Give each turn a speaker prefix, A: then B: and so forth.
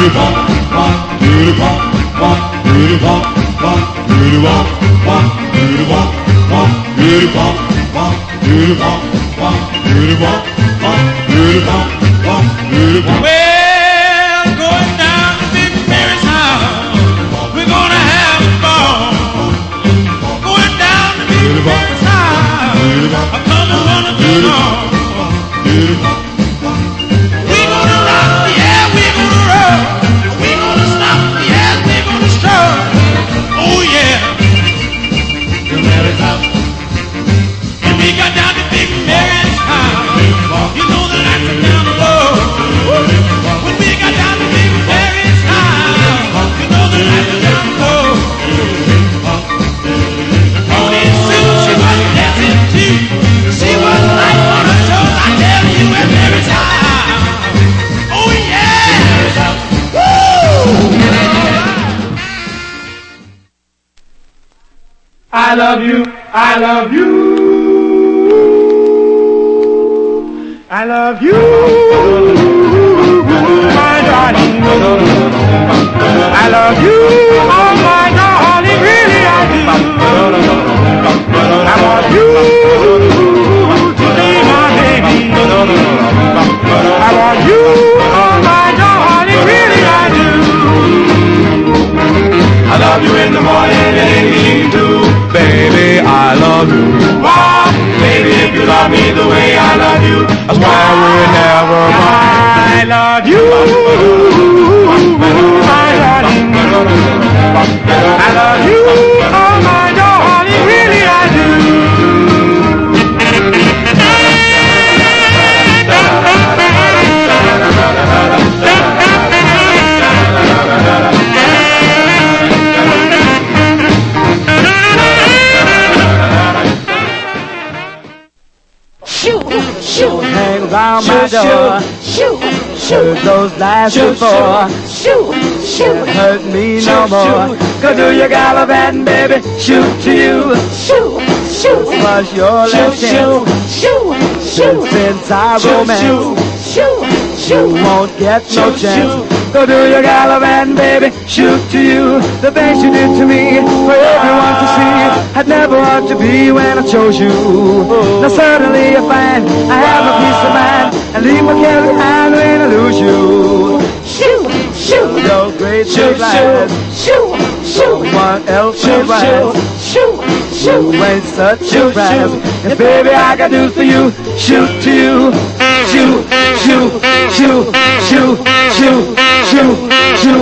A: Well, going down to Big Mary's house, we're gonna have a ball. Going down to Big Mary's house, I'm gonna wanna be on. We're gonna rock, yeah, we're gonna roll. We're gonna stop, yeah, we're gonna stroll. Oh yeah, Big Mary's house. When we got down to Big Mary's house, you know the lights are down the road. When we got down to Big Mary's house, you know the lights are down the road. Tony Sue, she was dancing too. She was like on her toes, I tell you, at Mary's house. Oh yeah! Woo! I love you, I love you. I love you, my darling. I love you, oh my darling, really I do. I want you to be my baby. I want you, oh my darling, really I do. I love you in the morning and in the evening too, baby. I love you. Wow, baby, if you love me the way I love you, that's why we'll never part. I love you, my darling. I love you, oh my darling, really I do. Hang around my door. Heard those lies before. Can't hurt me no more. Go do your gallivanting, baby. Shoot to you. Was your last chance. Since I romance, you won't get no chance. Go do your gallivanting, baby. Shoot to you. The things you did to me for everyone to see. I'd never want to be when I chose you. Now suddenly you find I have my peace of mind and leave my care behind when I lose you. Your great big lies. No one else will rise. You ain't such a prize. And baby, I got news for you. Shoot to you. Shoot, shoot, shoot, shoot, shoot, shoot, shoot.